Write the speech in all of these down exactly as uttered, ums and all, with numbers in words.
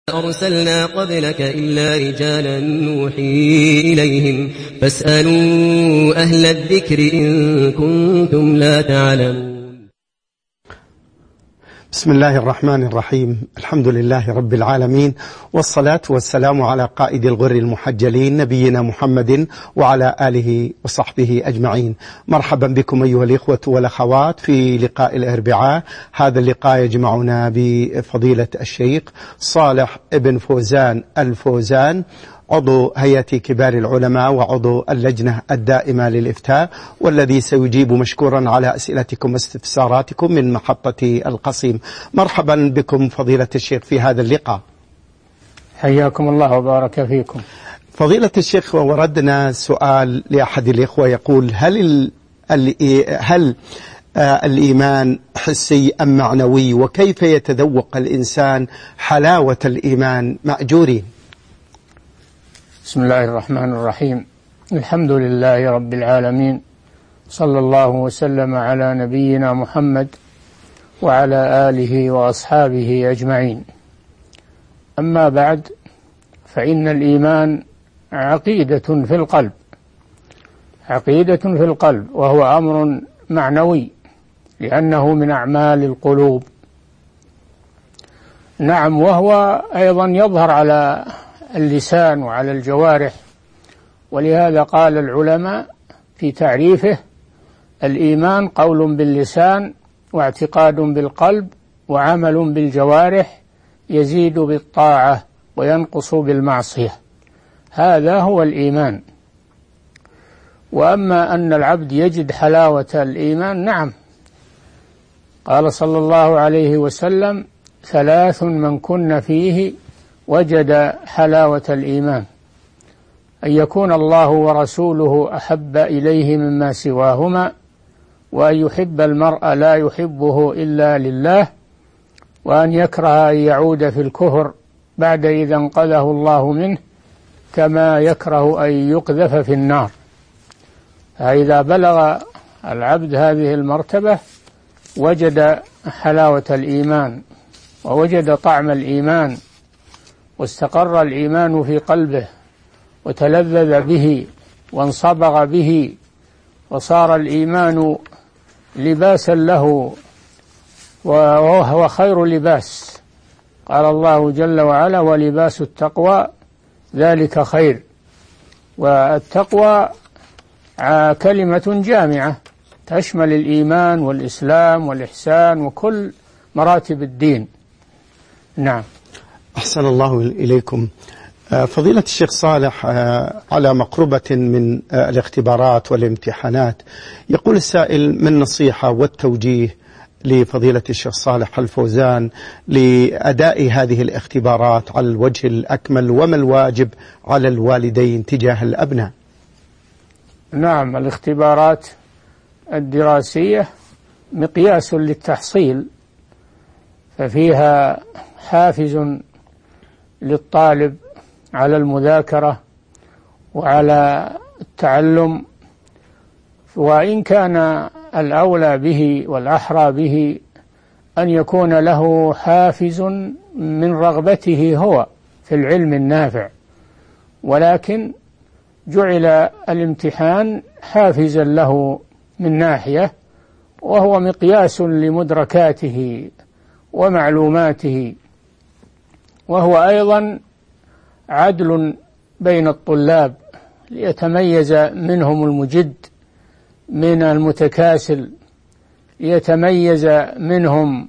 أرسلنا قبلك إلا رجالا نوحي إليهم فاسألوا أهل الذكر إن كنتم لا تعلمون. بسم الله الرحمن الرحيم. الحمد لله رب العالمين، والصلاة والسلام على قائد الغر المحجلين نبينا محمد وعلى آله وصحبه أجمعين. مرحبا بكم أيها الإخوة والأخوات في لقاء الأربعاء. هذا اللقاء يجمعنا بفضيلة الشيخ صالح ابن فوزان الفوزان، عضو هيئة كبار العلماء وعضو اللجنة الدائمة للإفتاء، والذي سيجيب مشكورا على أسئلتكم واستفساراتكم من محطة القصيم. مرحبا بكم فضيلة الشيخ في هذا اللقاء. حياكم الله وبارك فيكم. فضيلة الشيخ، وردنا سؤال لأحد الإخوة يقول: هل ال هل الإيمان حسي أم معنوي؟ وكيف يتذوق الإنسان حلاوة الإيمان مأجورين؟ بسم الله الرحمن الرحيم. الحمد لله رب العالمين، صلى الله وسلم على نبينا محمد وعلى آله وأصحابه أجمعين. أما بعد، فإن الإيمان عقيدة في القلب، عقيدة في القلب، وهو أمر معنوي لأنه من أعمال القلوب. نعم، وهو أيضا يظهر على اللسان وعلى الجوارح، ولهذا قال العلماء في تعريفه: الإيمان قول باللسان واعتقاد بالقلب وعمل بالجوارح، يزيد بالطاعة وينقص بالمعصية. هذا هو الإيمان. وأما أن العبد يجد حلاوة الإيمان، نعم، قال صلى الله عليه وسلم: ثلاث من كن فيه وجد حلاوة الإيمان: أن يكون الله ورسوله أحب إليه مما سواهما، وأن يحب المرء لا يحبه إلا لله، وأن يكره أن يعود في الكفر بعد إذا انقذه الله منه، كما يكره أن يقذف في النار. فإذا بلغ العبد هذه المرتبة وجد حلاوة الإيمان ووجد طعم الإيمان، واستقر الإيمان في قلبه وتلذذ به وانصبغ به، وصار الإيمان لباسا له، وهو خير لباس. قال الله جل وعلا: ولباس التقوى ذلك خير. والتقوى كلمة جامعة تشمل الإيمان والإسلام والإحسان وكل مراتب الدين. نعم. أحسن الله إليكم. فضيلة الشيخ صالح، على مقربة من الاختبارات والامتحانات، يقول السائل: من نصيحة والتوجيه لفضيلة الشيخ صالح الفوزان لأداء هذه الاختبارات على الوجه الأكمل، وما الواجب على الوالدين تجاه الأبناء؟ نعم، الاختبارات الدراسية مقياس للتحصيل، ففيها حافز للطالب على المذاكرة وعلى التعلم، وإن كان الأولى به والأحرى به أن يكون له حافز من رغبته هو في العلم النافع، ولكن جعل الامتحان حافزا له من ناحية، وهو مقياس لمدركاته ومعلوماته، وهو أيضا عدل بين الطلاب ليتميز منهم المجد من المتكاسل، ليتميز منهم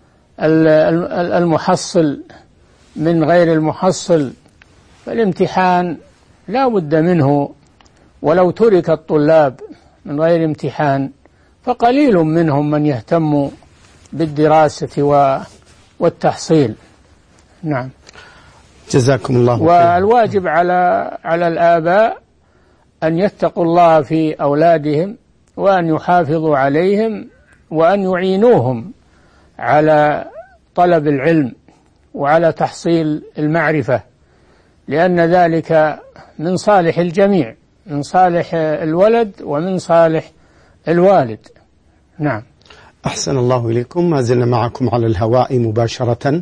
المحصل من غير المحصل. فالامتحان لا بد منه، ولو ترك الطلاب من غير امتحان فقليل منهم من يهتم بالدراسة والتحصيل. نعم. جزاكم الله. والواجب على على الآباء أن يتقوا الله في أولادهم، وأن يحافظوا عليهم، وأن يعينوهم على طلب العلم وعلى تحصيل المعرفة، لأن ذلك من صالح الجميع، من صالح الولد ومن صالح الوالد. نعم. أحسن الله إليكم. ما زلنا معكم على الهواء مباشرة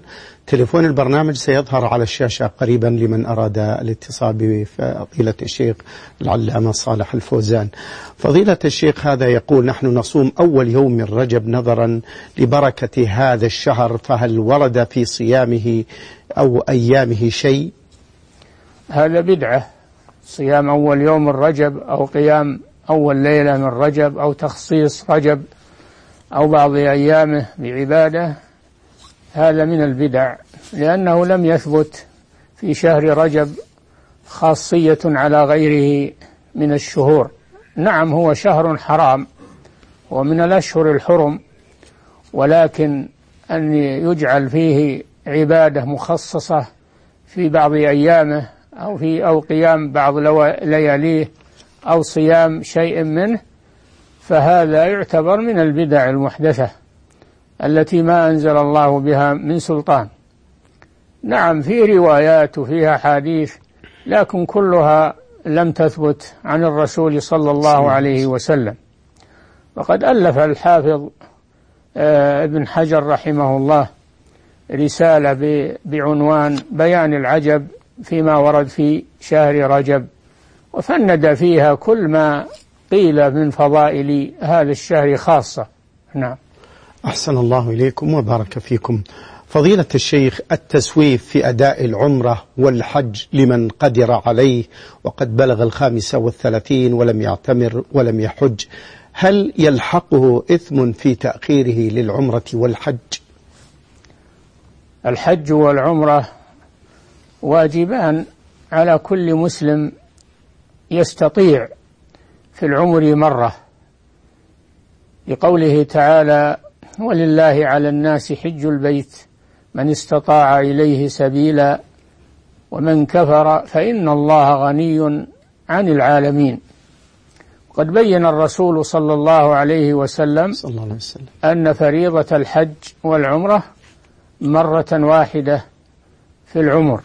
تليفون البرنامج سيظهر على الشاشة قريبا لمن أراد الاتصال بفضيلة الشيخ العلامة صالح الفوزان. فضيلة الشيخ هذا يقول: نحن نصوم أول يوم من رجب نظرا لبركة هذا الشهر، فهل ورد في صيامه أو أيامه شيء؟ هذا بدعة، صيام أول يوم من رجب أو قيام أول ليلة من رجب أو تخصيص رجب أو بعض أيامه بعبادة، هذا من البدع، لأنه لم يثبت في شهر رجب خاصية على غيره من الشهور. نعم هو شهر حرام ومن الأشهر الحرم، ولكن أن يجعل فيه عبادة مخصصة في بعض أيامه أو في أو قيام بعض لياليه أو صيام شيء منه، فهذا يعتبر من البدع المحدثة التي ما أنزل الله بها من سلطان. نعم في روايات وفيها حديث، لكن كلها لم تثبت عن الرسول صلى الله عليه وسلم. وقد ألف الحافظ ابن حجر رحمه الله رسالة بعنوان بيان العجب فيما ورد في شهر رجب، وفند فيها كل ما قيل من فضائل هذا الشهر خاصة. نعم. أحسن الله إليكم وبارك فيكم. فضيلة الشيخ، التسويف في أداء العمرة والحج لمن قدر عليه وقد بلغ الخامسة والثلاثين ولم يعتمر ولم يحج، هل يلحقه إثم في تأخيره للعمرة والحج؟ الحج والعمرة واجبان على كل مسلم يستطيع في العمر مرة، لقوله تعالى: ولله على الناس حج البيت من استطاع إليه سبيلا ومن كفر فإن الله غني عن العالمين. وقد بين الرسول صلى الله عليه وسلم أن فريضة الحج والعمرة مرة واحدة في العمر،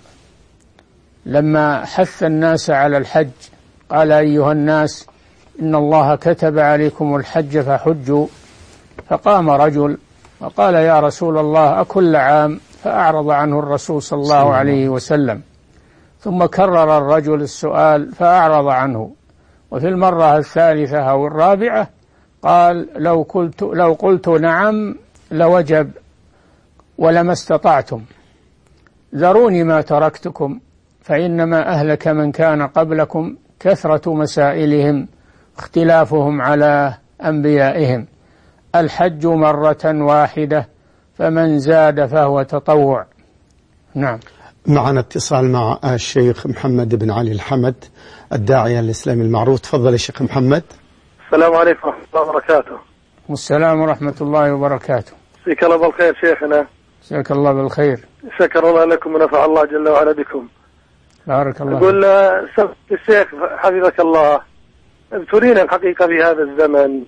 لما حث الناس على الحج قال: أيها الناس إن الله كتب عليكم الحج فحجوا. فقام رجل وقال: يا رسول الله أكل عام؟ فأعرض عنه الرسول صلى الله عليه وسلم، ثم كرر الرجل السؤال فأعرض عنه، وفي المرة الثالثة أو الرابعة قال: لو قلت, لو قلت نعم لوجب ولما استطعتم، ذروني ما تركتكم، فإنما أهلك من كان قبلكم كثرة مسائلهم اختلافهم على أنبيائهم، الحج مرة واحدة فمن زاد فهو تطوع. نعم. معنا اتصال مع الشيخ محمد بن علي الحمد الداعية الإسلامي المعروف. تفضل الشيخ محمد. السلام عليكم ورحمة الله وبركاته. والسلام ورحمة الله وبركاته. مساك الله بالخير شيخنا. مساك الله بالخير. شكر الله لكم ونفع الله جل وعلا بكم. بارك الله. أقول الشيخ حفظك الله، ابتلينا الحقيقة في هذا الزمن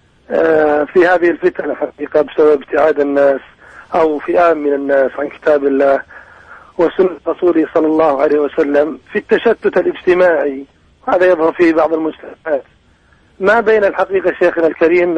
في هذه الفتنة الحقيقة بسبب ابتعاد الناس أو فئام من الناس عن كتاب الله وسنة رسوله صلى الله عليه وسلم، في التشتت الاجتماعي. هذا يظهر فيه بعض المجتمعات، ما بين الحقيقة شيخنا الكريم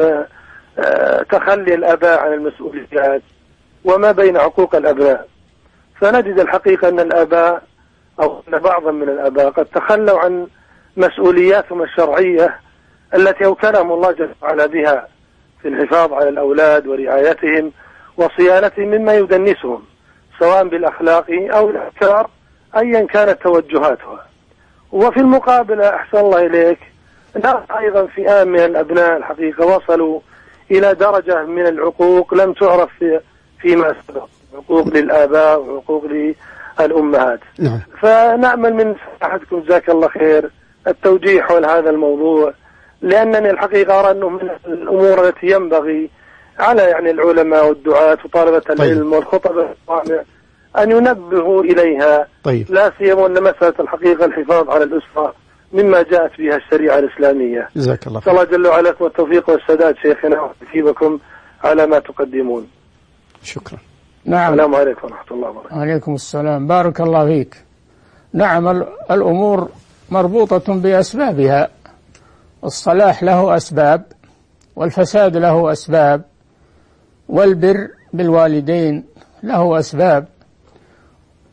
تخلي الآباء عن المسؤوليات وما بين عقوق الأبناء. فنجد الحقيقة أن الآباء أو أن بعضا من الآباء قد تخلوا عن مسؤولياتهم الشرعية التي أوكلهم الله جل وعلا بها في الحفاظ على الأولاد ورعايتهم وصيانتهم مما يدنسهم سواء بالأخلاق أو الأفكار أيا كانت توجهاتها. وفي المقابل أحسن الله إليك نرى أيضا فئام من الأبناء الحقيقة وصلوا إلى درجة من العقوق لم تعرف في فيما سبق، عقوق للآباء وعقوق للأمهات. نعم. فنأمل من سماحتكم جزاك الله خير التوجيه حول هذا الموضوع، لأنني الحقيقة أرى أنه من الأمور التي ينبغي على يعني العلماء والدعاة وطالبة العلم. طيب. والخطبة أن ينبهوا إليها. طيب. لا سيما أن مسألة الحقيقة الحفاظ على الأسرة مما جاءت بها الشريعة الإسلامية. جزاك الله خير. الله جل وعلا والتوفيق والسداد شيخنا ويثيبكم على ما تقدمون. شكرا. نعم. السلام عليكم ورحمة الله وبركاته. وعليكم السلام. بارك الله فيك. نعم الأمور مربوطة بأسبابها، الصلاح له أسباب والفساد له أسباب والبر بالوالدين له أسباب.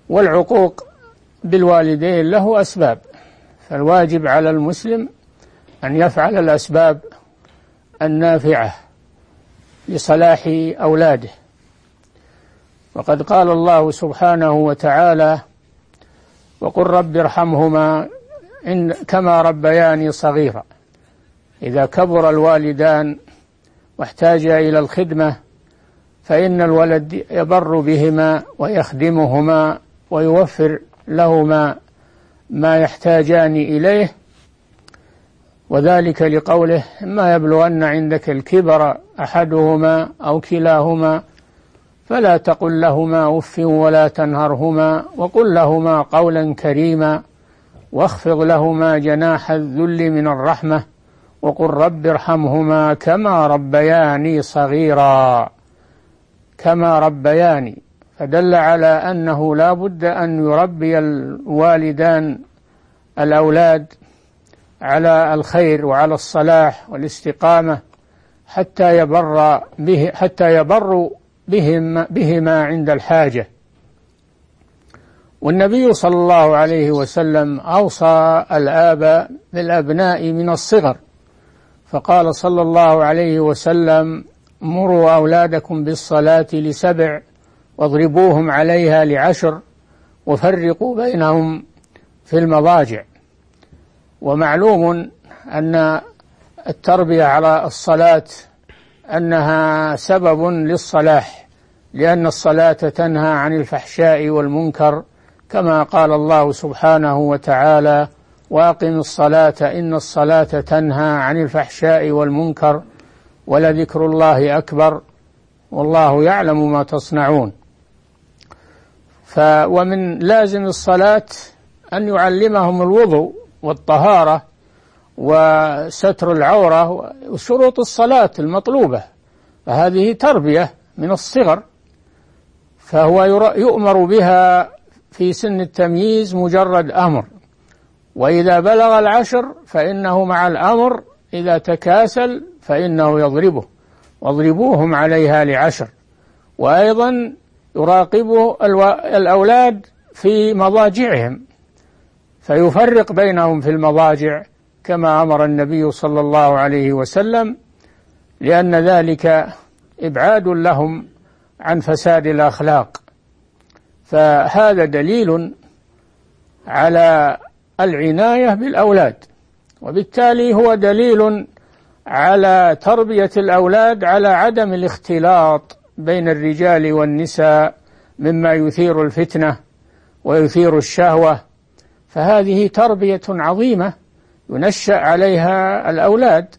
والعقوق بالوالدين له أسباب، فالواجب على المسلم أن يفعل الأسباب النافعة لصلاح أولاده. وقد قال الله سبحانه وتعالى: وقل رب ارحمهما إن كما ربياني صغيرا. إذا كبر الوالدان واحتاجا إلى الخدمة فإن الولد يبر بهما ويخدمهما ويوفر لهما ما يحتاجان إليه، وذلك لقوله: إما يبلغن عندك الكبر أحدهما أو كلاهما فلا تقل لهما أف ولا تنهرهما وقل لهما قولا كريما واخفض لهما جناح الذل من الرحمة وقل رب ارحمهما كما ربياني صغيرا. كما ربياني، فدل على أنه لا بد أن يربي الوالدان الأولاد على الخير وعلى الصلاح والاستقامة حتى يبر به حتى يبر بهم بهما عند الحاجة. والنبي صلى الله عليه وسلم أوصى الآباء بالأبناء من الصغر، فقال صلى الله عليه وسلم: مروا أولادكم بالصلاة لسبع واضربوهم عليها لعشر وفرقوا بينهم في المضاجع. ومعلوم أن التربية على الصلاة أنها سبب للصلاح، لأن الصلاة تنهى عن الفحشاء والمنكر، كما قال الله سبحانه وتعالى: وأقم الصلاة إن الصلاة تنهى عن الفحشاء والمنكر ولذكر الله أكبر والله يعلم ما تصنعون. ف ومن لازم الصلاة أن يعلمهم الوضوء والطهارة وستر العورة وشروط الصلاة المطلوبة، فهذه تربية من الصغر، فهو يؤمر بها في سن التمييز مجرد أمر، وإذا بلغ العشر فإنه مع الأمر إذا تكاسل فإنه يضربه، واضربوهم عليها لعشر. وأيضا يراقب الأولاد في مضاجعهم فيفرق بينهم في المضاجع كما أمر النبي صلى الله عليه وسلم، لأن ذلك إبعاد لهم عن فساد الأخلاق. فهذا دليل على العناية بالأولاد، وبالتالي هو دليل على تربية الأولاد على عدم الاختلاط بين الرجال والنساء مما يثير الفتنة ويثير الشهوة، فهذه تربية عظيمة ينشأ عليها الأولاد،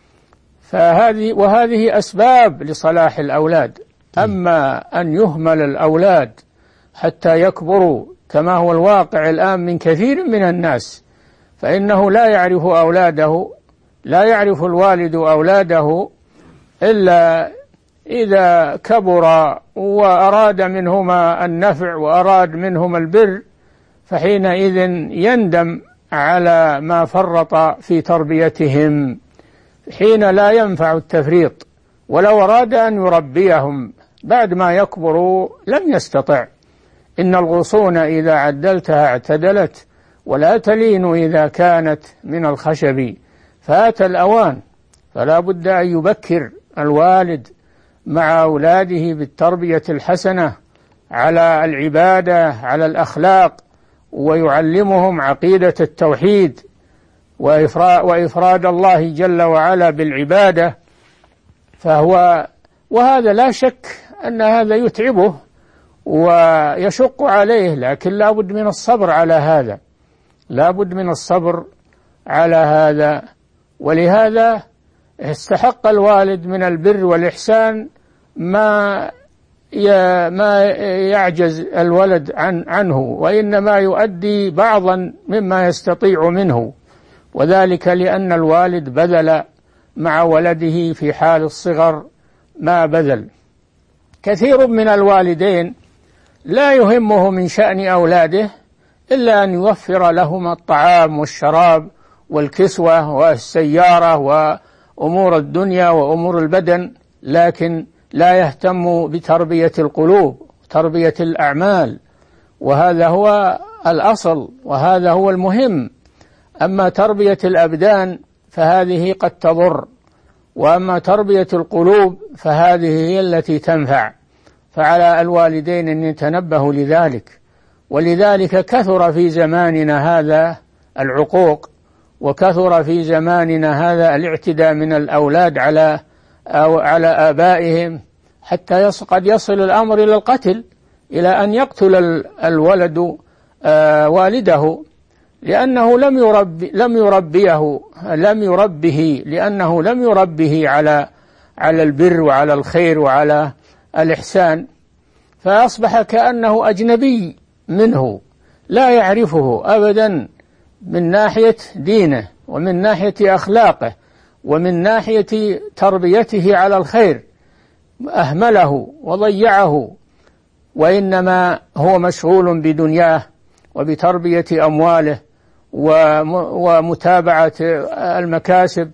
فهذه وهذه أسباب لصلاح الأولاد. أما أن يهمل الأولاد حتى يكبروا كما هو الواقع الآن من كثير من الناس، فإنه لا يعرف أولاده لا يعرف الوالد أولاده إلا إذا كبر وأراد منهما النفع وأراد منهما البر، فحينئذ يندم على ما فرط في تربيتهم، حين لا ينفع التفريط. ولو أراد أن يربيهم بعد ما يكبروا لم يستطع. إن الغصون إذا عدلتها اعتدلت ولا تلين إذا كانت من الخشب. فات الأوان، فلا بد أن يبكر الوالد مع أولاده بالتربية الحسنة على العبادة على الأخلاق، ويعلمهم عقيدة التوحيد وإفراد الله جل وعلا بالعبادة. فهو وهذا لا شك أن هذا يتعبه ويشق عليه، لكن لا بد من الصبر على هذا لا بد من الصبر على هذا. ولهذا استحق الوالد من البر والإحسان ما ما يعجز الولد عن عنه، وإنما يؤدي بعضا مما يستطيع منه، وذلك لأن الوالد بذل مع ولده في حال الصغر ما بذل. كثير من الوالدين لا يهمه من شأن أولاده إلا أن يوفر لهم الطعام والشراب والكسوة والسيارة وأمور الدنيا وأمور البدن، لكن لا يهتم بتربية القلوب، تربية الأعمال، وهذا هو الأصل وهذا هو المهم. أما تربية الأبدان فهذه قد تضر، وأما تربية القلوب فهذه هي التي تنفع. فعلى الوالدين أن يتنبهوا لذلك. ولذلك كثر في زماننا هذا العقوق، وكثر في زماننا هذا الاعتداء من الأولاد على أو على آبائهم، حتى قد يصل الأمر إلى القتل، إلى أن يقتل الولد والده لأنه لم يربي لم يربيه لم يربه لأنه لم يربه على على البر وعلى الخير وعلى الإحسان، فأصبح كأنه أجنبي منه، لا يعرفه أبدا من ناحية دينه ومن ناحية أخلاقه ومن ناحية تربيته على الخير، أهمله وضيعه، وإنما هو مشغول بدنياه وبتربية أمواله ومتابعة المكاسب،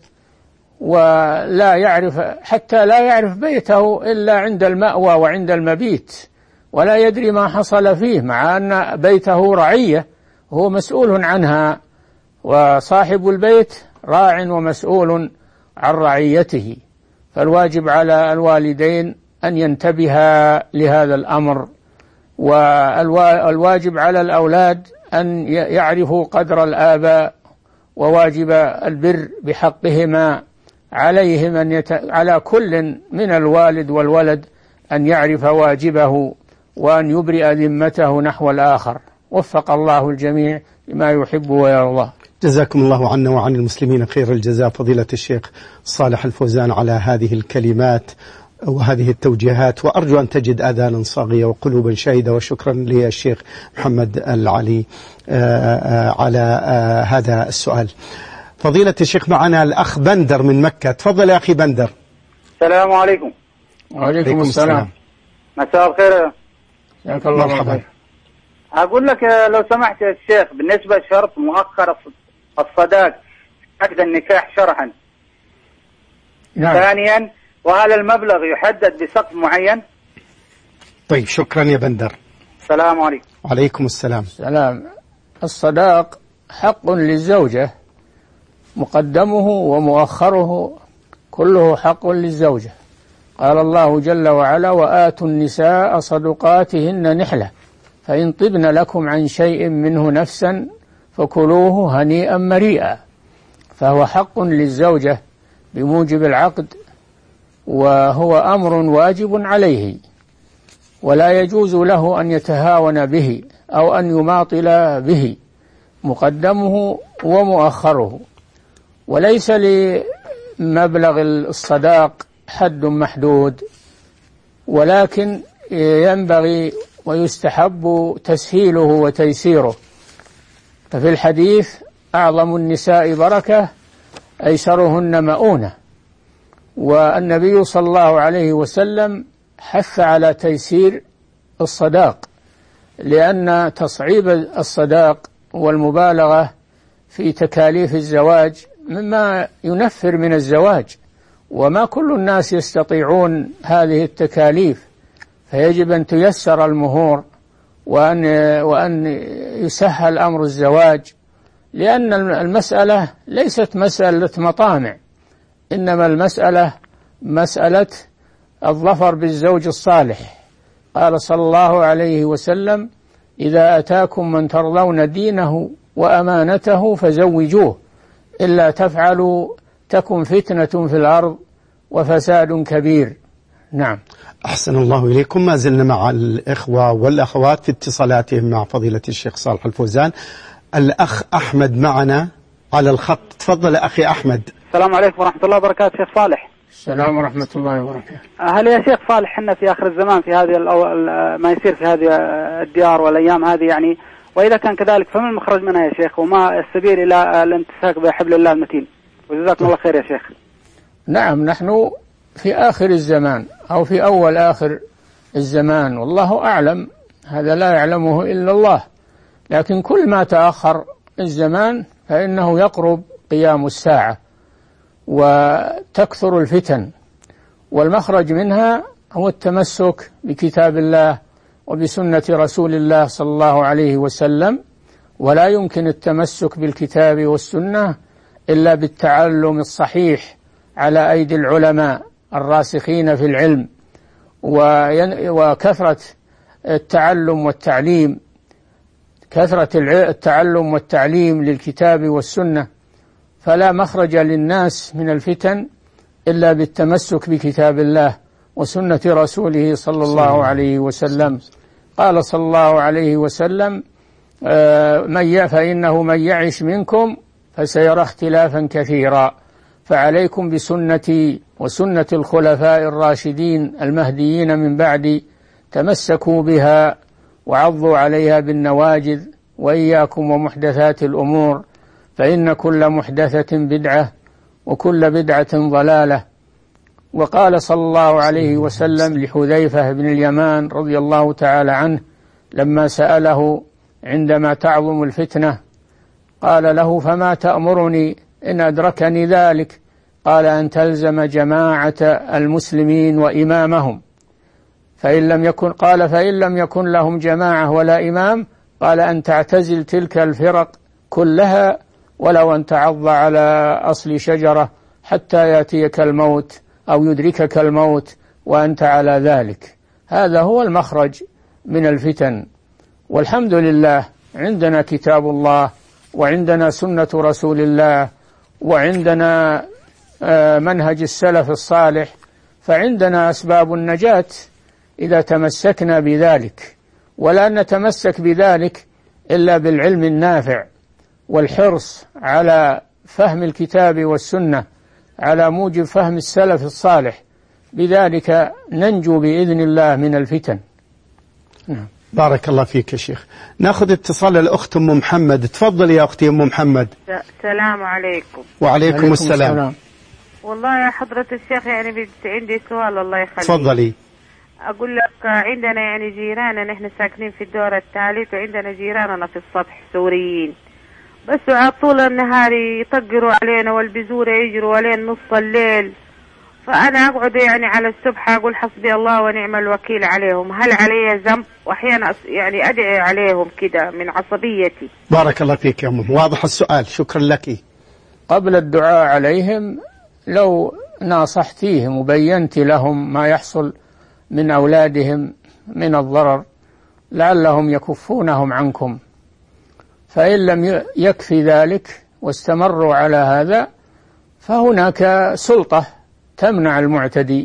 ولا يعرف حتى لا يعرف بيته إلا عند المأوى وعند المبيت، ولا يدري ما حصل فيه، مع أن بيته رعية هو مسؤول عنها، وصاحب البيت راع ومسؤول عن رعيته. فالواجب على الوالدين أن ينتبها لهذا الأمر، والواجب على الأولاد أن يعرفوا قدر الآباء وواجب البر بحقهما. عليهم أن يت... على كل من الوالد والولد أن يعرف واجبه وأن يبرئ ذمته نحو الآخر. وفق الله الجميع لما يحب ويرضى. جزاكم الله عنا وعن المسلمين خير الجزاء فضيلة الشيخ صالح الفوزان على هذه الكلمات وهذه التوجيهات، وأرجو أن تجد آذانا صاغية وقلوبا شاهدة. وشكرا للشيخ محمد العلي على هذا السؤال. فضيلة الشيخ معنا الأخ بندر من مكة. تفضل يا أخي بندر. السلام عليكم. وعليكم السلام. مساء الخير. جزاك الله خير. أقول لك لو سمحت يا شيخ، بالنسبة لشرط مؤخر الصداق عقد النكاح شرعا. نعم. ثانيا، وهل المبلغ يحدد بسقف معين؟ طيب شكرا يا بندر. السلام عليكم. وعليكم السلام. سلام. الصداق حق للزوجة، مقدمه ومؤخره كله حق للزوجة. قال الله جل وعلا: وآتوا النساء صدقاتهن نحلة فإن طبن لكم عن شيء منه نفسا فكلوه هنيئا مريئا. فهو حق للزوجة بموجب العقد، وهو أمر واجب عليه، ولا يجوز له أن يتهاون به أو أن يماطل به، مقدمه ومؤخره. وليس لمبلغ الصداق حد محدود، ولكن ينبغي ويستحب تسهيله وتيسيره. ففي الحديث: أعظم النساء بركة أيسرهن مؤونة. والنبي صلى الله عليه وسلم حث على تيسير الصداق، لأن تصعيب الصداق والمبالغة في تكاليف الزواج مما ينفر من الزواج، وما كل الناس يستطيعون هذه التكاليف، فيجب أن تيسر المهور وأن وأن يسهل أمر الزواج، لأن المسألة ليست مسألة مطامع، إنما المسألة مسألة الظفر بالزوج الصالح. قال صلى الله عليه وسلم: إذا أتاكم من ترضون دينه وأمانته فزوجوه، إلا تفعلوا تكن فتنة في الأرض وفساد كبير. نعم. أحسن الله إليكم. ما زلنا مع الإخوة والأخوات في اتصالاتهم مع فضيلة الشيخ صالح الفوزان. الأخ أحمد معنا على الخط. تفضل أخي أحمد. السلام عليكم ورحمة الله وبركاته. شيخ صالح. السلام ورحمة الله وبركاته. هل يا شيخ صالح حنا في آخر الزمان في هذه ما يصير في هذه الديار والأيام هذه يعني، وإذا كان كذلك فما المخرج منها يا شيخ، وما السبيل إلى الامتساك بحبل الله المتين؟ وجزاكم الله خير يا شيخ. نعم، نحن في آخر الزمان أو في أول آخر الزمان، والله أعلم، هذا لا يعلمه إلا الله. لكن كل ما تأخر الزمان فإنه يقرب قيام الساعة وتكثر الفتن، والمخرج منها هو التمسك بكتاب الله وبسنة رسول الله صلى الله عليه وسلم، ولا يمكن التمسك بالكتاب والسنة إلا بالتعلم الصحيح على أيدي العلماء الراسخين في العلم، وكثرة التعلم والتعليم كثرة التعلم والتعليم للكتاب والسنة. فلا مخرج للناس من الفتن إلا بالتمسك بكتاب الله وسنة رسوله صلى الله عليه وسلم. قال صلى الله عليه وسلم: من فإنه من يعش منكم فسيرى اختلافا كثيرا، فعليكم بسنتي وسنة الخلفاء الراشدين المهديين من بعدي، تمسكوا بها وعضوا عليها بالنواجذ، وإياكم ومحدثات الأمور، فإن كل محدثة بدعة وكل بدعة ضلالة. وقال صلى الله عليه وسلم لحذيفة بن اليمان رضي الله تعالى عنه لما سأله عندما تعظم الفتنة، قال له: فما تأمرني إن أدركني ذلك؟ قال: أن تلزم جماعة المسلمين وإمامهم، فإن لم يكن قال فإن لم يكن لهم جماعة ولا إمام، قال: أن تعتزل تلك الفرق كلها ولو أن تعض على أصل شجرة حتى يأتيك الموت أو يدركك الموت وأنت على ذلك. هذا هو المخرج من الفتن. والحمد لله عندنا كتاب الله، وعندنا سنة رسول الله، وعندنا منهج السلف الصالح، فعندنا أسباب النجاة إذا تمسكنا بذلك. ولا نتمسك بذلك إلا بالعلم النافع والحرص على فهم الكتاب والسنة على موجب فهم السلف الصالح، بذلك ننجو بإذن الله من الفتن. نعم. بارك الله فيك يا شيخ. ناخذ اتصال الأخت أم محمد. تفضل يا أختي أم محمد. السلام عليكم. وعليكم السلام. السلام. والله يا حضرة الشيخ يعني عندي سؤال الله يخليك. تفضلي. أقول لك عندنا يعني جيراننا، نحن ساكنين في الدور الثالث، وعندنا جيراننا في السطح سوريين، بس على طول النهار يطقروا علينا والبزورة يجروا علينا نص الليل، فأنا أقعد يعني على الصبح أقول حسبي الله ونعم الوكيل عليهم، هل علي ذنب؟ وأحيانا يعني أدعي عليهم كده من عصبيتي. بارك الله فيك يا أم، واضح السؤال، شكرا لك. قبل الدعاء عليهم لو ناصحتيهم وبينت لهم ما يحصل من أولادهم من الضرر لعلهم يكفونهم عنكم، فإن لم يكفي ذلك واستمروا على هذا فهناك سلطة تمنع المعتدي،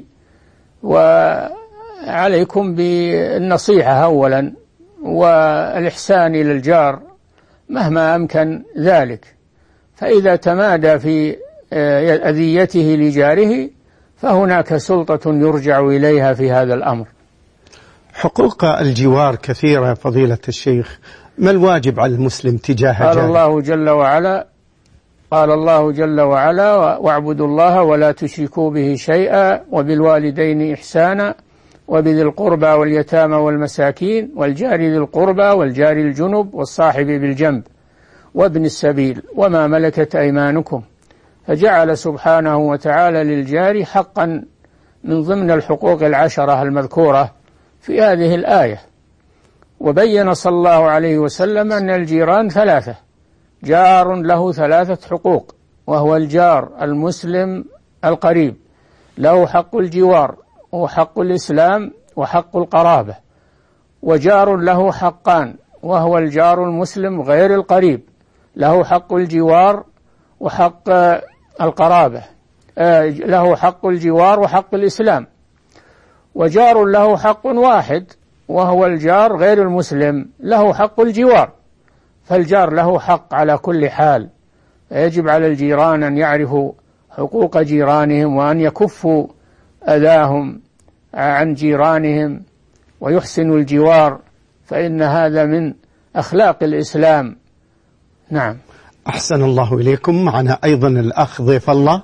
وعليكم بالنصيحة أولا والإحسان إلى الجار مهما أمكن ذلك، فإذا تمادى في أذيته لجاره فهناك سلطة يرجع إليها في هذا الأمر. حقوق الجوار كثيرة فضيلة الشيخ، ما الواجب على المسلم تجاه جاره؟ قال الله جل وعلا قال الله جل وعلا: واعبدوا الله ولا تشركوا به شيئا وبالوالدين إحسانا وبذي القربى واليتامى والمساكين والجار ذي القربى والجار الجنب والصاحب بالجنب وابن السبيل وما ملكت أيمانكم. فجعل سبحانه وتعالى للجار حقا من ضمن الحقوق العشرة المذكورة في هذه الآية. وبين صلى الله عليه وسلم أن الجيران ثلاثة، جار له ثلاثة حقوق، وهو الجار المسلم القريب، له حق الجوار وحق الإسلام وحق القرابة، وجار له حقان، وهو الجار المسلم غير القريب، له حق الجوار وحق القرابة، له حق الجوار وحق الإسلام. وجار له حق واحد وهو الجار غير المسلم، له حق الجوار، فالجار له حق على كل حال. يجب على الجيران أن يعرفوا حقوق جيرانهم وأن يكفوا أذاهم عن جيرانهم ويحسنوا الجوار، فإن هذا من أخلاق الإسلام. نعم. أحسن الله إليكم. معنا أيضا الأخ ضيف الله.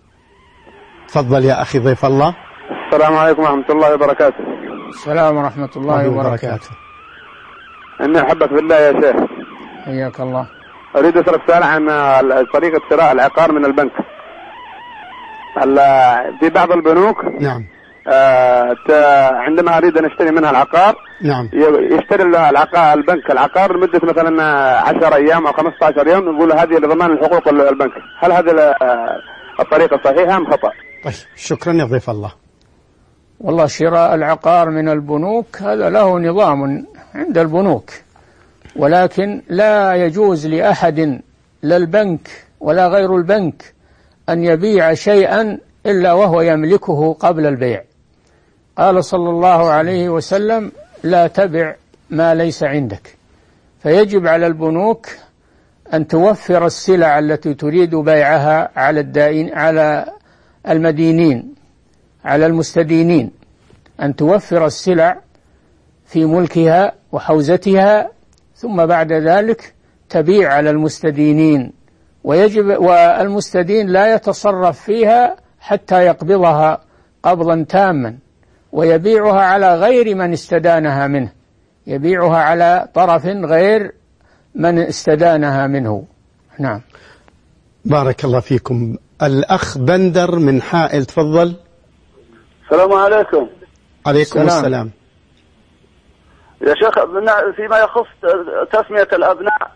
تفضل يا أخي ضيف الله. السلام عليكم ورحمة الله وبركاته. السلام ورحمة الله وبركاته. إني أحبك بالله يا شيخ. حياك الله. أريد أسأل سؤال عن طريقة شراء العقار من البنك. في بعض البنوك نعم آه عندما أريد أن أشتري منها العقار نعم يشتري العقار البنك العقار لمدة مثلا عشر أيام أو خمسة عشر يوم، يقول هذه لضمان الحقوق البنك. هل هذه الطريقة صحيحة أم خطأ؟ طيب شكرا يا ضيف الله. والله شراء العقار من البنوك هذا له نظام عند البنوك، ولكن لا يجوز لأحد لا البنك ولا غير البنك أن يبيع شيئا إلا وهو يملكه قبل البيع. قال صلى الله عليه وسلم: لا تبع ما ليس عندك. فيجب على البنوك أن توفر السلع التي تريد بيعها على الدائن على المدينين على المستدينين، أن توفر السلع في ملكها وحوزتها، ثم بعد ذلك تبيع على المستدينين. ويجب والمستدين لا يتصرف فيها حتى يقبضها قبضا تاما، ويبيعها على غير من استدانها منه، يبيعها على طرف غير من استدانها منه. نعم. بارك الله فيكم. الأخ بندر من حائل، تفضل. السلام عليكم. عليكم السلام, السلام. يا شيخ، فيما يخص تسمية الأبناء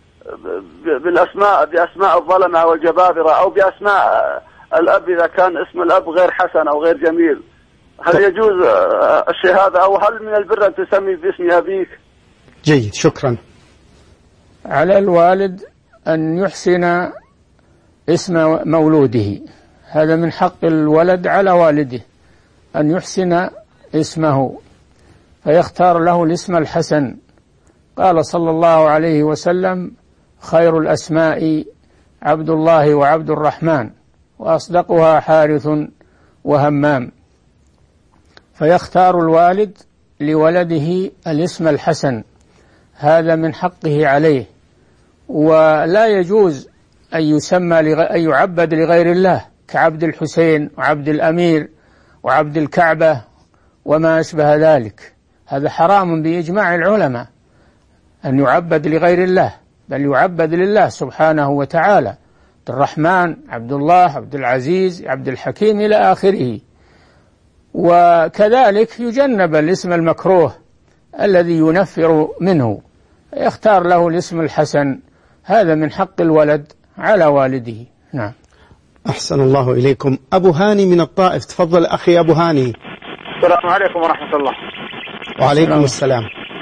بالأسماء بأسماء الظلمة والجبابرة أو بأسماء الأب إذا كان اسم الأب غير حسن أو غير جميل، هل يجوز الشيء هذا، أو هل من البر أن تسمي باسم أبيك؟ جيد، شكرا. على الوالد أن يحسن اسم مولوده، هذا من حق الولد على والده أن يحسن اسمه، فيختار له الاسم الحسن. قال صلى الله عليه وسلم: خير الأسماء عبد الله وعبد الرحمن، وأصدقها حارث وهمام. فيختار الوالد لولده الاسم الحسن، هذا من حقه عليه. ولا يجوز أن يسمى أن يعبد لغير الله كعبد الحسين وعبد الأمير وعبد الكعبة وما أشبه ذلك، هذا حرام بإجماع العلماء أن يعبد لغير الله، بل يعبد لله سبحانه وتعالى. عبد الرحمن، عبد الله، عبد العزيز، عبد الحكيم إلى آخره. وكذلك يجنب الاسم المكروه الذي ينفر منه، يختار له الاسم الحسن، هذا من حق الولد على والده. نعم. أحسن الله إليكم. أبو هاني من الطائف، تفضل أخي أبو هاني. السلام عليكم ورحمة الله. وعليكم السلام.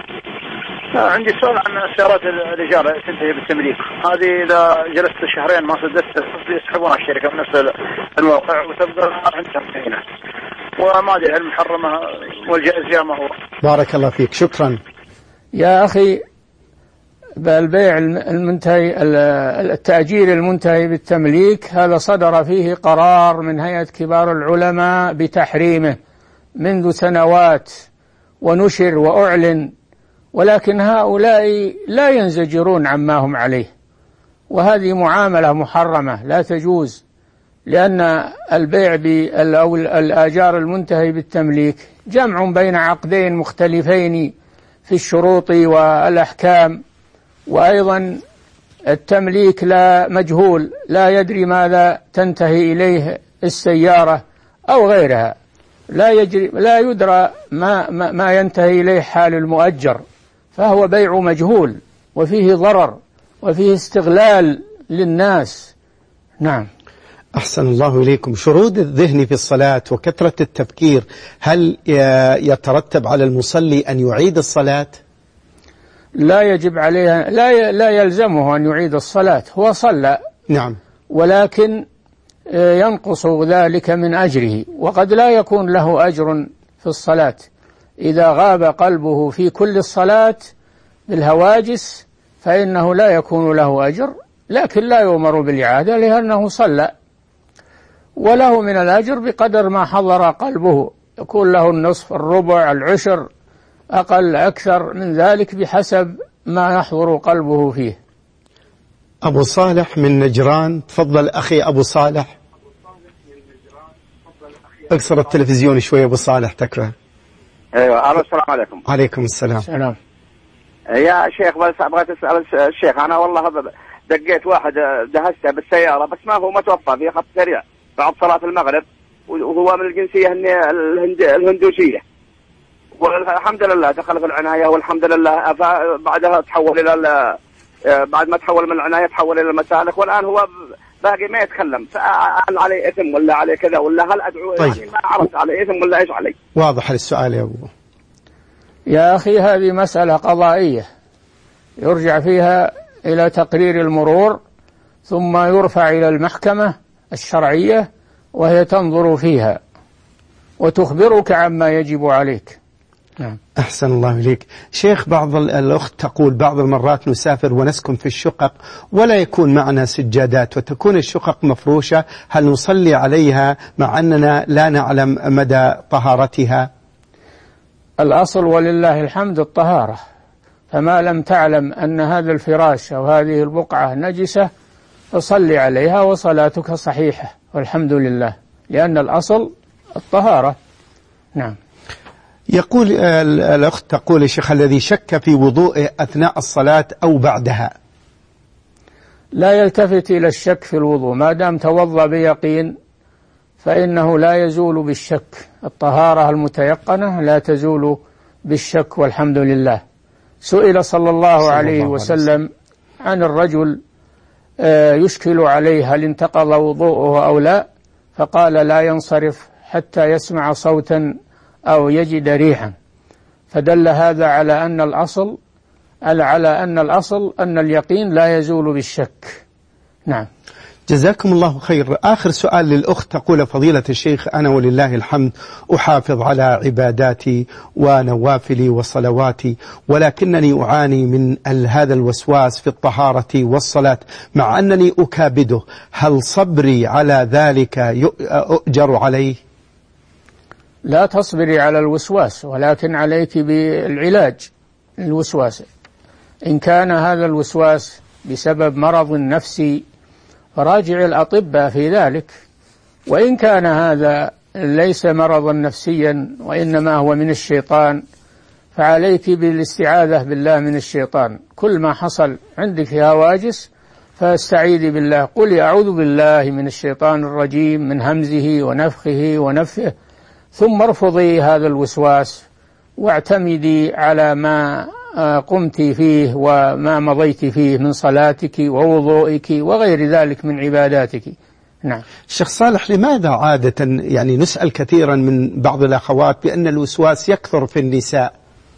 عندي سؤال عن سيارات الإيجار تنتهي بالتمليك، هذه إذا جلست شهرين ما سددت يسحبونها الشركة من نفس الموقع وتبقى عندها هنا، وما أدري هل محرمة والجائز فيها ما هو. بارك الله فيك، شكرا. يا أخي، بالبيع المنتهي التأجير المنتهي بالتمليك هذا صدر فيه قرار من هيئة كبار العلماء بتحريمه منذ سنوات، ونشر وأعلن، ولكن هؤلاء لا ينزجرون عما هم عليه، وهذه معاملة محرمة لا تجوز، لأن البيع بالآجار المنتهي بالتمليك جمع بين عقدين مختلفين في الشروط والأحكام، وأيضا التمليك لا مجهول، لا يدري ماذا تنتهي إليه السيارة أو غيرها، لا يجري لا يدرى ما, ما, ما ينتهي إليه حال المؤجر، فهو بيع مجهول وفيه ضرر وفيه استغلال للناس. نعم. أحسن الله إليكم. شرود الذهن في الصلاة وكثرة التفكير، هل يترتب على المصلي أن يعيد الصلاة؟ لا يجب عليه، لا لا يلزمه أن يعيد الصلاة، هو صلى. نعم. ولكن ينقص ذلك من أجره، وقد لا يكون له أجر في الصلاة إذا غاب قلبه في كل الصلاة بالهواجس، فإنه لا يكون له أجر، لكن لا يؤمر بالإعادة لأنه صلى، وله من الأجر بقدر ما حضر قلبه، يكون له النصف، الربع، العشر، أقل أكثر من ذلك بحسب ما يحضر قلبه فيه. أبو صالح من نجران، تفضل أخي أبو صالح. اكسر التلفزيون شوية أبو صالح تكفى. أيوة. السلام عليكم. عليكم السلام. السلام. يا شيخ، بس أبغى تسأل الشيخ، أنا والله دقيت واحد دهسته بالسيارة، بس ما هو متوفى في خط سريع بعد صلاة المغرب، وهو من الجنسية الهند الهندوسية، والحمد لله دخل في العناية والحمد لله. بعدها تحول إلى بعد ما تحول من العناية تحول إلى المسالك، والآن هو باقي ما يتكلم. فهل عليه إثم ولا عليه كذا ولا هل أدعو؟ طيب. يعني ما عرفت عليه إثم ولا إيش عليه. واضح السؤال يا أبو. يا أخي هذه مسألة قضائية يرجع فيها إلى تقرير المرور ثم يرفع إلى المحكمة الشرعية وهي تنظر فيها وتخبرك عما يجب عليك. نعم. أحسن الله إليك شيخ. بعض الأخت تقول بعض المرات نسافر ونسكن في الشقق ولا يكون معنا سجادات وتكون الشقق مفروشة، هل نصلي عليها مع أننا لا نعلم مدى طهارتها؟ الأصل ولله الحمد الطهارة، فما لم تعلم أن هذا الفراش أو هذه البقعة نجسة فصلي عليها وصلاتك صحيحة والحمد لله، لأن الأصل الطهارة. نعم. يقول الأخت تقول الشيخ الذي شك في وضوءه أثناء الصلاة أو بعدها لا يلتفت إلى الشك في الوضوء، ما دام توضأ بيقين فإنه لا يزول بالشك. الطهارة المتيقنة لا تزول بالشك والحمد لله. سئل صلى الله عليه وسلم عن الرجل يشكل عليه هل انتقض وضوءه أو لا، فقال لا ينصرف حتى يسمع صوتا أو يجد ريحا، فدل هذا على أن الأصل على أن الأصل أن اليقين لا يزول بالشك. نعم. جزاكم الله خير. آخر سؤال للأخت تقول فضيلة الشيخ أنا ولله الحمد أحافظ على عباداتي ونوافلي وصلواتي، ولكنني أعاني من هذا الوسواس في الطهارة والصلاة مع أنني أكابده، هل صبري على ذلك يؤجر عليه؟ لا تصبري على الوسواس، ولكن عليك بالعلاج الوسواس. إن كان هذا الوسواس بسبب مرض نفسي فراجع الأطباء في ذلك، وإن كان هذا ليس مرضا نفسيا وإنما هو من الشيطان فعليك بالاستعاذة بالله من الشيطان. كل ما حصل عندك هواجس فاستعيذي بالله، قولي أعوذ بالله من الشيطان الرجيم من همزه ونفخه ونفثه، ثم ارفضي هذا الوسواس واعتمدي على ما قمت فيه وما مضيت فيه من صلاتك ووضوئك وغير ذلك من عباداتك. نعم. الشيخ صالح لماذا عادة يعني نسأل كثيرا من بعض الأخوات بأن الوسواس يكثر في النساء؟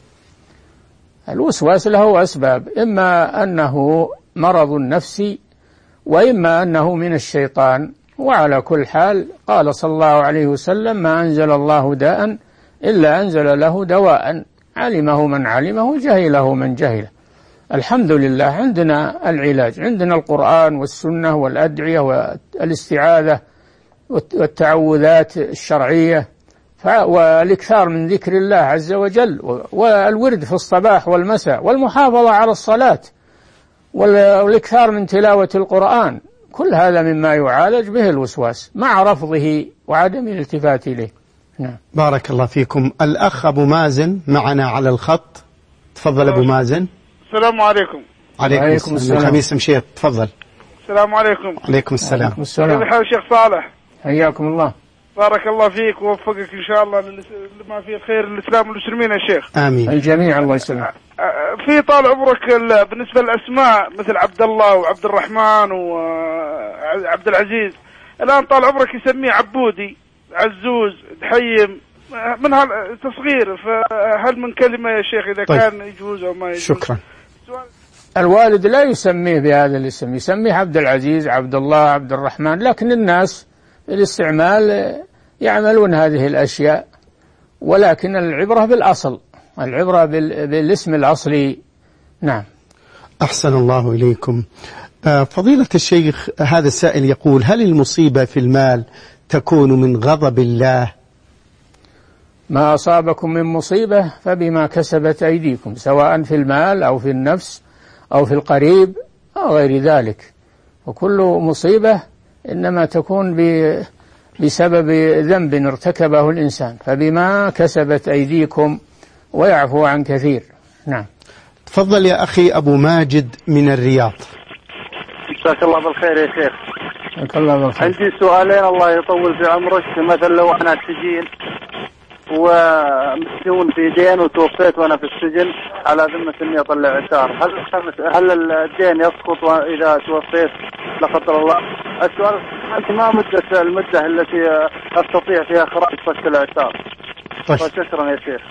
الوسواس له أسباب، إما أنه مرض نفسي وإما أنه من الشيطان، وعلى كل حال قال صلى الله عليه وسلم ما أنزل الله داء إلا أنزل له دواء علمه من علمه جهله من جهله. الحمد لله عندنا العلاج، عندنا القرآن والسنة والأدعية والاستعاذة والتعوذات الشرعية والإكثار من ذكر الله عز وجل والورد في الصباح والمساء والمحافظة على الصلاة والإكثار من تلاوة القرآن، كل هذا مما يعالج به الوسواس مع رفضه وعدم الالتفات إليه. نعم. بارك الله فيكم. الأخ أبو مازن معنا على الخط، تفضل أبو مازن. السلام عليكم. عليكم السلام. الخميس مشيت، تفضل. السلام عليكم. عليكم السلام. كيف الحال شيخ صالح؟ حياكم الله. بارك الله فيك ووفقك إن شاء الله لما فيه خير الإسلام والمسلمين يا شيخ. آمين. الجميع الله يسلمك. في طال عمرك بالنسبة للأسماء مثل عبد الله وعبد الرحمن وعبد العزيز، الآن طال عمرك يسميه عبودي، عزوز، دحيم، من هالتصغير، فهل من كلمة يا شيخ إذا طيب. كان يجوز أو ما يجوز؟ شكرا. الوالد لا يسميه بهذا الاسم، يسميه عبد العزيز، عبد الله، عبد الرحمن، لكن الناس الاستعمال يعملون هذه الأشياء، ولكن العبرة بالأصل، العبرة بالاسم الأصلي. نعم. أحسن الله إليكم. فضيلة الشيخ هذا السائل يقول هل المصيبة في المال تكون من غضب الله؟ ما أصابكم من مصيبة فبما كسبت أيديكم، سواء في المال أو في النفس أو في القريب أو غير ذلك، وكل مصيبة إنما تكون بسبب ذنب ارتكبه الإنسان، فبما كسبت أيديكم ويعفو عن كثير. نعم. تفضل يا أخي أبو ماجد من الرياض. جزاك الله بالخير يا شيخ. عندي سؤالين الله يطول في عمرك. مثلا لو أنا سجين ومسجون في دين وتوفيت وأنا في السجن على ذمة إني أطلع عسار، هل هل الدين يسقط إذا توفيت لا قدر الله؟ السؤال أنت ما مدة المدة التي أستطيع فيها إخراج فك العسار؟ طيب. شكرا يا شيخ.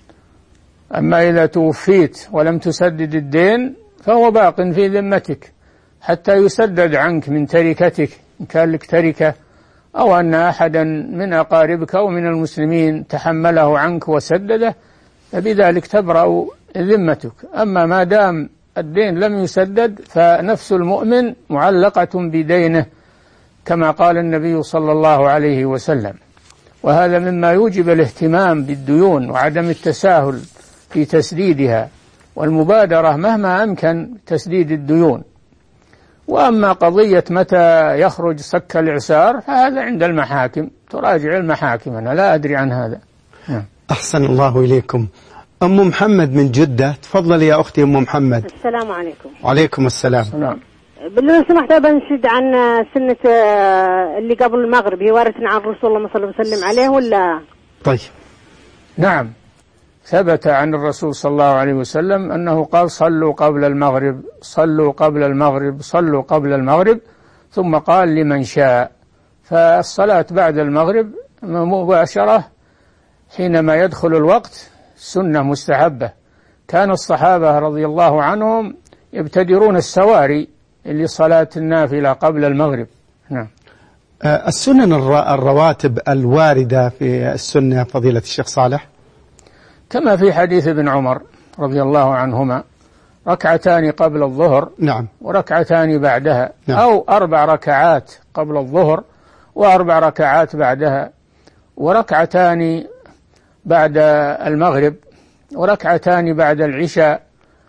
أما إذا توفيت ولم تسدد الدين فهو باق في ذمتك حتى يسدد عنك من تركتك، إن كان لك تركة أو أن أحدا من أقاربك أو من المسلمين تحمله عنك وسدده، فبذلك تبرأ ذمتك. أما ما دام الدين لم يسدد فنفس المؤمن معلقة بدينه كما قال النبي صلى الله عليه وسلم، وهذا مما يوجب الاهتمام بالديون وعدم التساهل في تسديدها والمبادرة مهما أمكن تسديد الديون. وأما قضية متى يخرج سك الإعسار فهذا عند المحاكم، تراجع المحاكم، أنا لا أدري عن هذا. أحسن الله إليكم. أم محمد من جدة، تفضل يا أختي أم محمد. السلام عليكم. وعليكم السلام. السلام. بالله سمحت بنشد عن سنة اللي قبل المغرب، هي وارثة عن رسول الله صلى الله عليه وسلم عليه ولا؟ طيب. نعم، ثبت عن الرسول صلى الله عليه وسلم أنه قال صلوا قبل المغرب صلوا قبل المغرب صلوا قبل المغرب، ثم قال لمن شاء. فالصلاة بعد المغرب مباشرة حينما يدخل الوقت سنة مستحبة. كان الصحابة رضي الله عنهم يبتدرون السواري لصلاة النافلة قبل المغرب. نعم. السنن الرواتب الواردة في السنة فضيلة الشيخ صالح كما في حديث ابن عمر رضي الله عنهما، ركعتان قبل الظهر نعم وركعتان بعدها نعم. أو أربع ركعات قبل الظهر وأربع ركعات بعدها، وركعتان بعد المغرب وركعتان بعد العشاء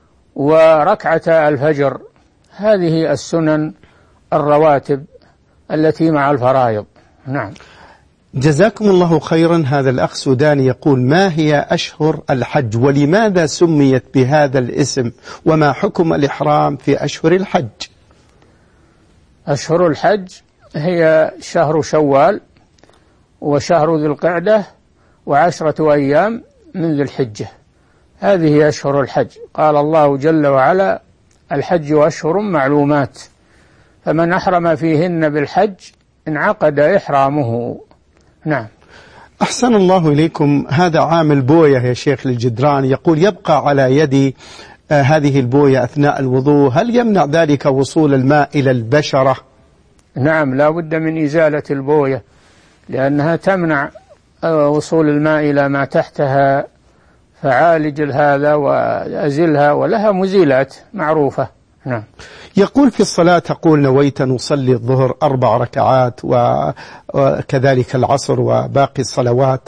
وركعة الفجر. هذه السنن الرواتب التي مع الفرائض. نعم. جزاكم الله خيرا. هذا الأخ سوداني يقول: ما هي أشهر الحج ولماذا سميت بهذا الاسم، وما حكم الإحرام في أشهر الحج؟ أشهر الحج هي شهر شوال وشهر ذي القعدة وعشرة أيام من ذي الحجة، هذه أشهر الحج. قال الله جل وعلا: الحج أشهر معلومات، فمن أحرم فيهن بالحج انعقد إحرامه. نعم. أحسن الله إليكم. هذا عامل بوية يا شيخ للجدران، يقول: يبقى على يدي آه هذه البوية أثناء الوضوء، هل يمنع ذلك وصول الماء إلى البشرة؟ نعم، لا بد من إزالة البوية لأنها تمنع آه وصول الماء إلى ما تحتها، فعالج هذا وأزلها، ولها مزيلات معروفة. نعم. يقول: في الصلاة تقول: نويت أن أصلي الظهر أربع ركعات وكذلك العصر وباقي الصلوات.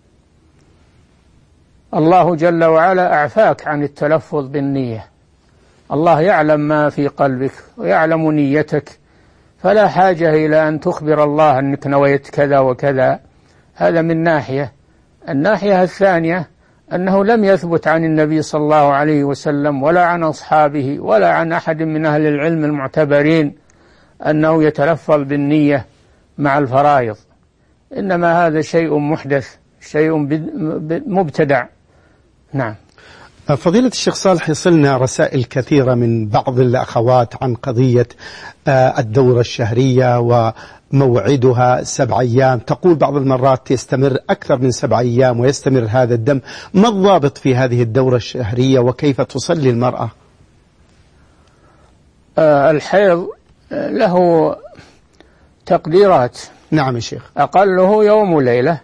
الله جل وعلا أعفاك عن التلفظ بالنية، الله يعلم ما في قلبك ويعلم نيتك، فلا حاجة إلى أن تخبر الله أنك نويت كذا وكذا. هذا من ناحية. الناحية الثانية أنه لم يثبت عن النبي صلى الله عليه وسلم ولا عن أصحابه ولا عن أحد من أهل العلم المعتبرين أنه يتلفظ بالنية مع الفرائض، إنما هذا شيء محدث، شيء مبتدع. نعم. فضيلة الشيخ صالح، يصلنا رسائل كثيرة من بعض الأخوات عن قضية الدورة الشهرية وموعدها سبع أيام، تقول بعض المرات يستمر أكثر من سبع أيام ويستمر هذا الدم. ما الضابط في هذه الدورة الشهرية وكيف تصلي المرأة؟ الحيض له تقديرات. نعم يا شيخ. أقله يوم وليلة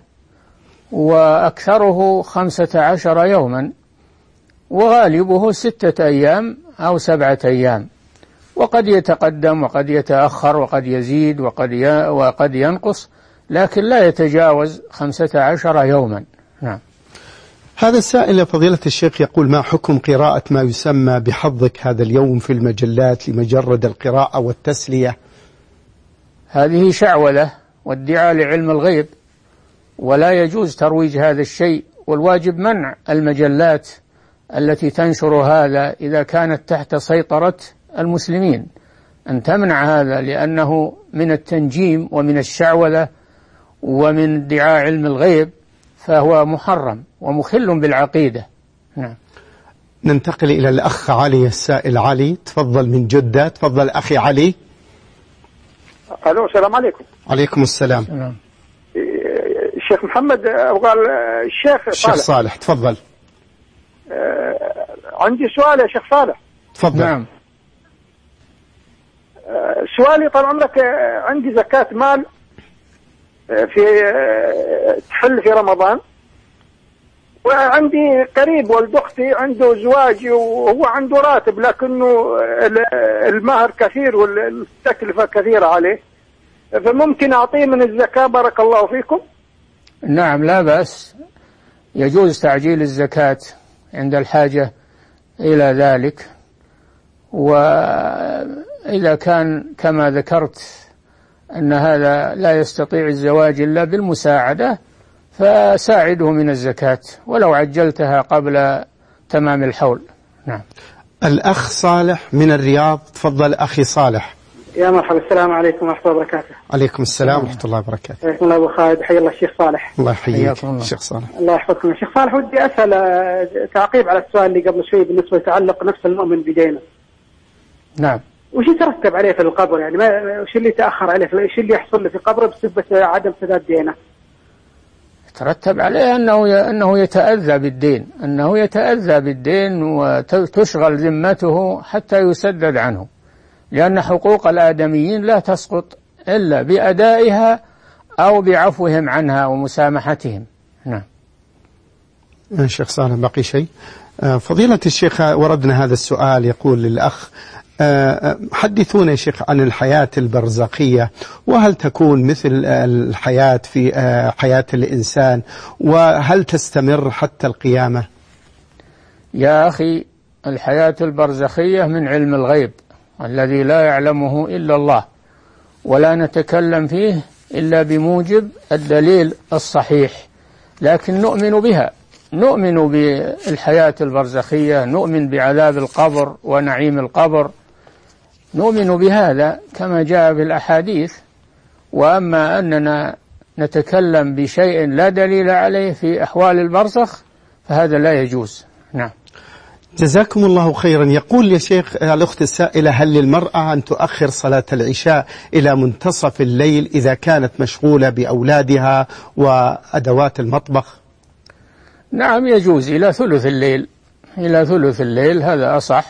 وأكثره خمسة عشر يوما وغالبه ستة أيام أو سبعة أيام، وقد يتقدم وقد يتأخر وقد يزيد وقد وقد ينقص، لكن لا يتجاوز خمسة عشر يوما. نعم. هذا السائل فضيلة الشيخ يقول: ما حكم قراءة ما يسمى بحظك هذا اليوم في المجلات لمجرد القراءة والتسلية؟ هذه شعوذة وادعاء لعلم الغيب، ولا يجوز ترويج هذا الشيء، والواجب منع المجلات التي تنشر هذا إذا كانت تحت سيطرة المسلمين، أن تمنع هذا، لأنه من التنجيم ومن الشعوذة ومن ادعاء علم الغيب، فهو محرم ومخل بالعقيدة. نعم. ننتقل إلى الأخ علي السائل. علي تفضل من جدة. تفضل أخي علي. ألو، السلام عليكم. عليكم السلام. نعم. الشيخ محمد أبغى الشيخ الشيخ صالح. صالح تفضل. آه عندي سؤال يا شيخ صالح. تفضل. نعم. آه سؤالي طال عمرك، آه عندي زكاة مال آه في آه تحل في رمضان، وعندي قريب ولد أختي عنده زواج وهو عنده راتب، لكنه المهر كثير والتكلفة كثيرة عليه، فممكن أعطيه من الزكاة؟ بارك الله فيكم. نعم، لا بأس، يجوز تعجيل الزكاة عند الحاجة إلى ذلك. وإذا كان كما ذكرت أن هذا لا يستطيع الزواج إلا بالمساعدة، فساعده من الزكاة ولو عجلتها قبل تمام الحول. نعم. الأخ صالح من الرياض. تفضل أخي صالح. يا مرحبا، السلام عليكم ورحمة الله وبركاته. عليكم السلام ورحمة الله وبركاته. حياكم الله أبو خالد، حيا الله الشيخ صالح. الله يحييك الشيخ صالح. الله يحفظكم. الشيخ صالح، ودي أسأل تعقيب على السؤال اللي قبل شوي بالنسبة يتعلق نفس المؤمن بدينه. نعم. وش يترتب عليه في القبر؟ يعني ما وش اللي يتأخر عليه؟ وش اللي يحصل له في قبره بسبب عدم سداد دينه؟ يترتب عليه أنه أنه يتأذى بالدين، أنه يتأذى بالدين وتشغل ذمته حتى يسدد عنه، لأن حقوق الآدميين لا تسقط إلا بأدائها أو بعفوهم عنها ومسامحتهم. نعم. الشيخ صالح، باقي شيء؟ فضيلة الشيخ، وردنا هذا السؤال يقول للأخ: حدثونا يا شيخ عن الحياة البرزخية، وهل تكون مثل الحياة في حياة الإنسان، وهل تستمر حتى القيامة؟ يا أخي، الحياة البرزخية من علم الغيب الذي لا يعلمه إلا الله، ولا نتكلم فيه إلا بموجب الدليل الصحيح، لكن نؤمن بها، نؤمن بالحياة البرزخية، نؤمن بعذاب القبر ونعيم القبر، نؤمن بهذا كما جاء في الأحاديث. وأما أننا نتكلم بشيء لا دليل عليه في أحوال البرزخ فهذا لا يجوز. نعم. جزاكم الله خيرا. يقول يا شيخ الأخت السائلة: هل للمرأة أن تؤخر صلاة العشاء إلى منتصف الليل إذا كانت مشغولة بأولادها وأدوات المطبخ؟ نعم، يجوز إلى ثلث الليل، إلى ثلث الليل، هذا أصح.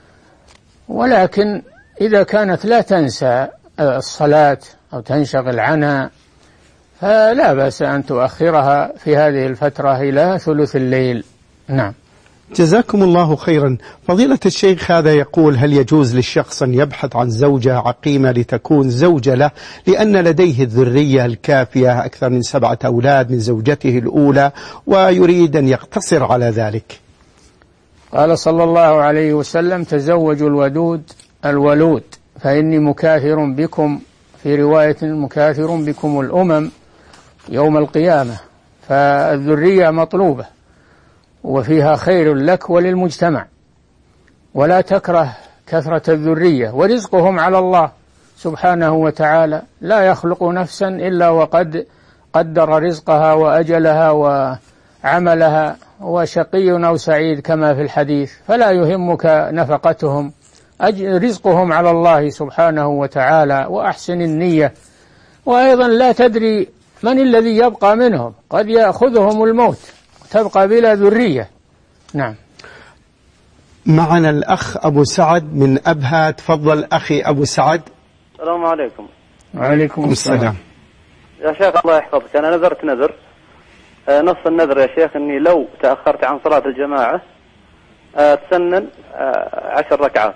ولكن إذا كانت لا تنسى الصلاة أو تنشغل عنها فلا بأس أن تؤخرها في هذه الفترة إلى ثلث الليل. نعم. جزاكم الله خيرا. فضيلة الشيخ، هذا يقول: هل يجوز للشخص أن يبحث عن زوجة عقيمة لتكون زوجة له، لأن لديه الذرية الكافية، أكثر من سبعة أولاد من زوجته الأولى، ويريد أن يقتصر على ذلك؟ قال صلى الله عليه وسلم: تزوجوا الودود الولود فإني مكاثر بكم، في رواية مكاثر بكم الأمم يوم القيامة. فالذرية مطلوبة وفيها خير لك وللمجتمع، ولا تكره كثرة الذرية، ورزقهم على الله سبحانه وتعالى، لا يخلق نفسا إلا وقد قدر رزقها وأجلها وعملها، وشقي أو سعيد كما في الحديث، فلا يهمك نفقتهم، رزقهم على الله سبحانه وتعالى، وأحسن النية. وأيضا لا تدري من الذي يبقى منهم، قد يأخذهم الموت تبقى بلا ذرية. نعم. معنا الأخ أبو سعد من أبها. تفضل أخي أبو سعد. السلام عليكم. وعليكم السلام. يا شيخ الله يحفظك، أنا نذرت نذر، نص النذر يا شيخ أني لو تأخرت عن صلاة الجماعة تسنن عشر ركعات.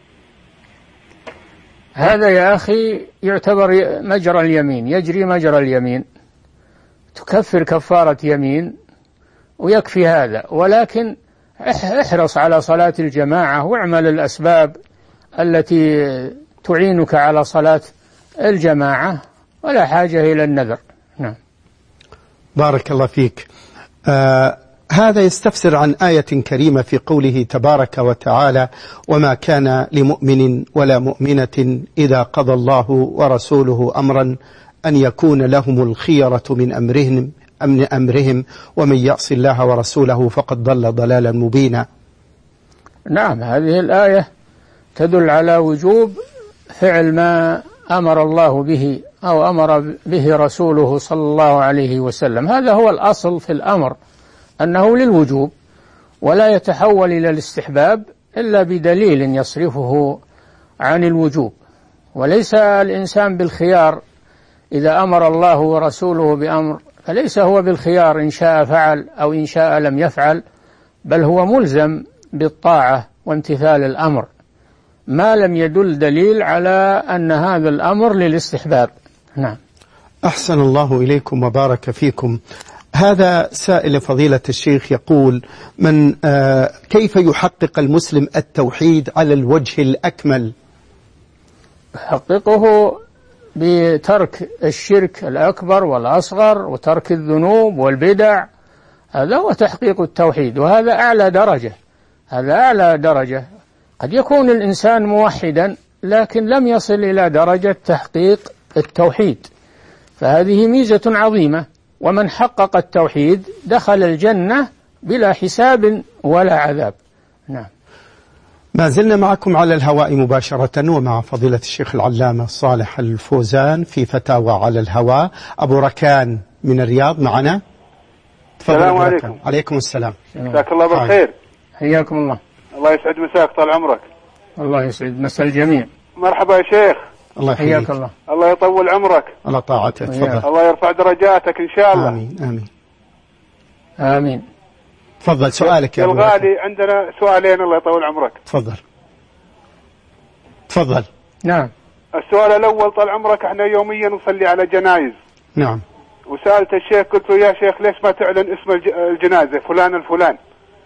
هذا يا أخي يعتبر مجرى اليمين، يجري مجرى اليمين، تكفر كفارة يمين ويكفي هذا. ولكن احرص على صلاة الجماعة واعمل الأسباب التي تعينك على صلاة الجماعة، ولا حاجة إلى النذر. نعم. بارك الله فيك. آه هذا يستفسر عن آية كريمة في قوله تبارك وتعالى: وما كان لمؤمن ولا مؤمنة إذا قضى الله ورسوله أمرا أن يكون لهم الخيرة من أمرهم أمن أمرهم ومن يعص الله ورسوله فقد ضل ضلالا مبينا. نعم، هذه الآية تدل على وجوب فعل ما أمر الله به أو أمر به رسوله صلى الله عليه وسلم. هذا هو الأصل في الأمر، أنه للوجوب ولا يتحول إلى الاستحباب إلا بدليل يصرفه عن الوجوب، وليس الإنسان بالخيار. إذا أمر الله ورسوله بأمر فليس هو بالخيار إن شاء فعل أو إن شاء لم يفعل، بل هو ملزم بالطاعة وامتثال الأمر ما لم يدل دليل على أن هذا الأمر للاستحباب. نعم. أحسن الله إليكم وبارك فيكم. هذا سائل فضيلة الشيخ يقول: من آه كيف يحقق المسلم التوحيد على الوجه الأكمل؟ يحققه بترك الشرك الأكبر والأصغر وترك الذنوب والبدع، هذا هو تحقيق التوحيد، وهذا أعلى درجة. هذا أعلى درجة. قد يكون الإنسان موحدا لكن لم يصل إلى درجة تحقيق التوحيد، فهذه ميزة عظيمة. ومن حقق التوحيد دخل الجنة بلا حساب ولا عذاب. نعم. ما زلنا معكم على الهواء مباشرة ومع فضيلة الشيخ العلامة صالح الفوزان في فتاوى على الهواء. أبو ركان من الرياض معنا. السلام عليكم. عليكم السلام. مساك الله بالخير. حياكم الله. الله يسعد مساك، طال عمرك. الله يسعد مساء الجميع. مرحبا يا شيخ. الله يحييك. الله. الله يطول عمرك. الله طاعته. تفضل. الله يرفع درجاتك إن شاء الله. آمين آمين آمين. تفضل سؤالك يا الغالي. عندنا سؤالين الله يطول عمرك. تفضل تفضل. نعم. السؤال الأول طال عمرك، احنا يوميا نصلي على جنائز. نعم. وسألت الشيخ قلت له: يا شيخ ليش ما تعلن اسم الجنازة فلان الفلان؟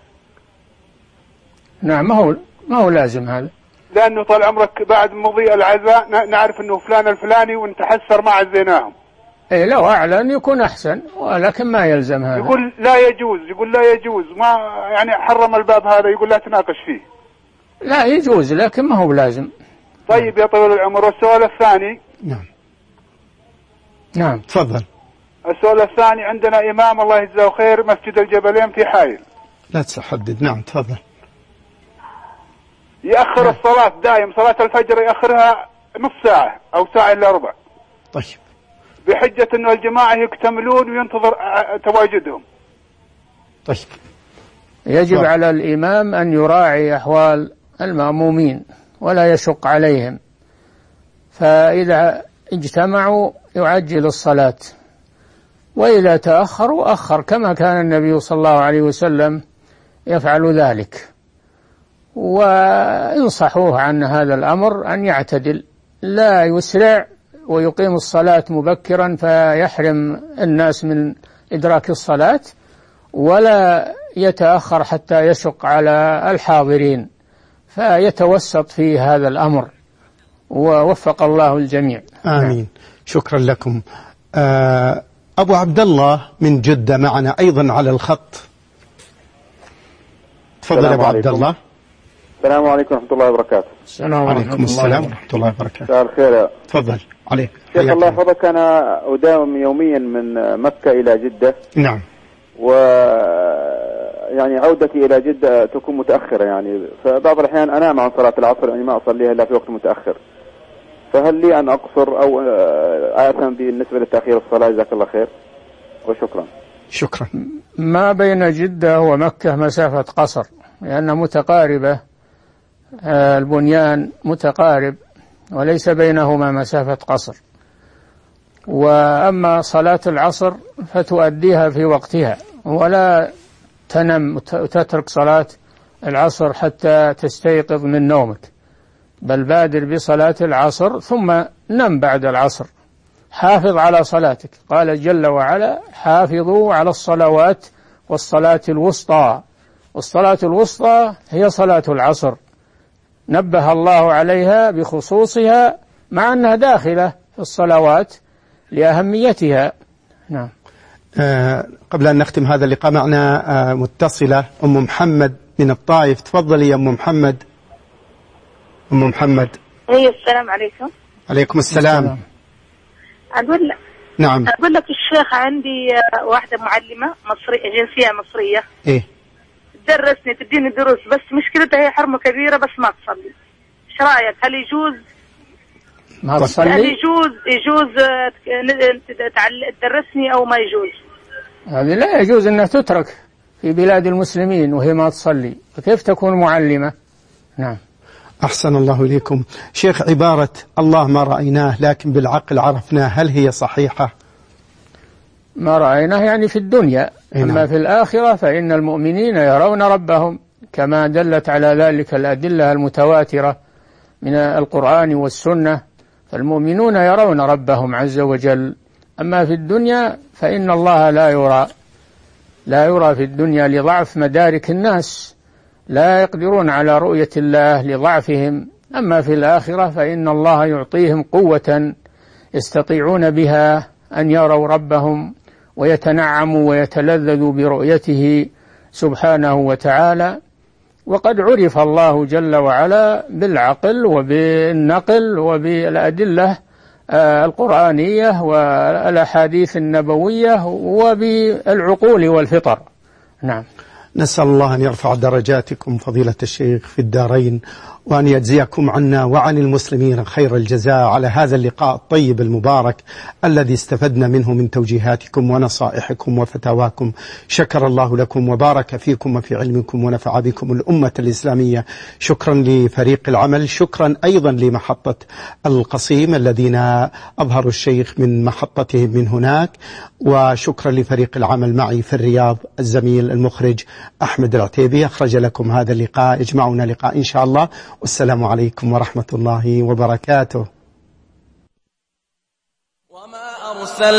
نعم، ما هو ما هو لازم هذا، لأنه طال عمرك بعد مضي العزاء نعرف أنه فلان الفلاني ونتحسر ما عزيناهم. إيه، لو أعلن يكون أحسن، ولكن ما يلزم هذا. يقول لا يجوز، يقول لا يجوز، ما يعني حرم الباب هذا، يقول لا تناقش فيه. لا يجوز لكن ما هو لازم. طيب يا طويل العمر. والسؤال الثاني. نعم نعم تفضل. السؤال الثاني، عندنا إمام الله يجزاه خير مسجد الجبلين في حائل. لا تحدد. نعم تفضل. يأخر نعم. الصلاة دائم، صلاة الفجر يأخرها نص ساعة أو ساعة إلا ربع. طيب. بحجة أنه الجماعة يكتملون وينتظر تواجدهم. طيب. يجب طيب. على الإمام أن يراعي أحوال المأمومين ولا يشق عليهم، فإذا اجتمعوا يعجل الصلاة، وإذا تأخروا أخر، كما كان النبي صلى الله عليه وسلم يفعل ذلك. وانصحوه عن هذا الأمر أن يعتدل، لا يسرع ويقيم الصلاة مبكرا فيحرم الناس من إدراك الصلاة، ولا يتأخر حتى يشق على الحاضرين، فيتوسط في هذا الأمر، ووفق الله الجميع. آمين. شكرا لكم. أبو عبد الله من جدة معنا أيضا على الخط. تفضل أبو عبد الله. السلام عليكم ورحمة الله وبركاته. السلام عليكم. السلام ورحمة الله وبركاته. مساء الخير. تفضل عليك. شيخ الله يحفظك، أنا أداوم يوميا من مكة إلى جدة. نعم. و يعني عودتي إلى جدة تكون متأخرة، يعني فبعض الأحيان أنام عن صلاة العصر، يعني ما أصليها إلا في وقت متأخر، فهل لي أن أقصر أو آثم بالنسبة لتأخير الصلاة؟ جزاك الله خير وشكرا. شكرا. ما بين جدة ومكة مسافة قصر، لأنها متقاربة، البنيان متقارب وليس بينهما مسافة قصر. وأما صلاة العصر فتؤديها في وقتها، ولا تنم وتترك صلاة العصر حتى تستيقظ من نومك، بل بادر بصلاة العصر ثم نم بعد العصر. حافظ على صلاتك، قال جل وعلا: حافظوا على الصلوات والصلاة الوسطى. والصلاة الوسطى هي صلاة العصر، نبه الله عليها بخصوصها مع أنها داخلة في الصلوات لأهميتها. نعم. آه قبل أن نختم هذا اللقاء معنا آه متصلة أم محمد من الطائف. تفضلي يا أم محمد. أم محمد. أي السلام عليكم. عليكم السلام. أقول لك نعم. أقول لك الشيخ عندي واحدة معلمة مصرية جنسية مصرية. إيه. تدرسني تديني دروس بس مشكلتها هي حرمة كبيرة بس ما تصلي. إيش رأيك؟ هل يجوز؟ ما تصلي؟ هل يجوز يجوز تدرسني أو ما يجوز؟ هذه لا يجوز أنها تترك في بلاد المسلمين وهي ما تصلي، فكيف تكون معلمة؟ نعم. أحسن الله إليكم. شيخ، عبارة الله ما رأيناه لكن بالعقل عرفناه، هل هي صحيحة؟ ما رأيناه يعني في الدنيا، أما في الآخرة فإن المؤمنين يرون ربهم كما دلت على ذلك الأدلة المتواترة من القرآن والسنة، فالمؤمنون يرون ربهم عز وجل. أما في الدنيا فإن الله لا يرى لا يرى في الدنيا لضعف مدارك الناس، لا يقدرون على رؤية الله لضعفهم. أما في الآخرة فإن الله يعطيهم قوة يستطيعون بها أن يروا ربهم ويتنعموا ويتلذذوا برؤيته سبحانه وتعالى. وقد عرف الله جل وعلا بالعقل وبالنقل وبالأدلة القرآنية والأحاديث النبوية وبالعقول والفطر. نعم. نسأل الله أن يرفع درجاتكم فضيلة الشيخ في الدارين، وأن يجزيكم عنا وعن المسلمين خير الجزاء على هذا اللقاء الطيب المبارك الذي استفدنا منه من توجيهاتكم ونصائحكم وفتاواكم. شكر الله لكم وبارك فيكم وفي علمكم ونفع بكم الأمة الإسلامية. شكرا لفريق العمل، شكرا أيضا لمحطة القصيم الذين أظهروا الشيخ من محطتهم من هناك، وشكرا لفريق العمل معي في الرياض الزميل المخرج أحمد العتيبي أخرج لكم هذا اللقاء. يجمعنا لقاء إن شاء الله، والسلام عليكم ورحمة الله وبركاته.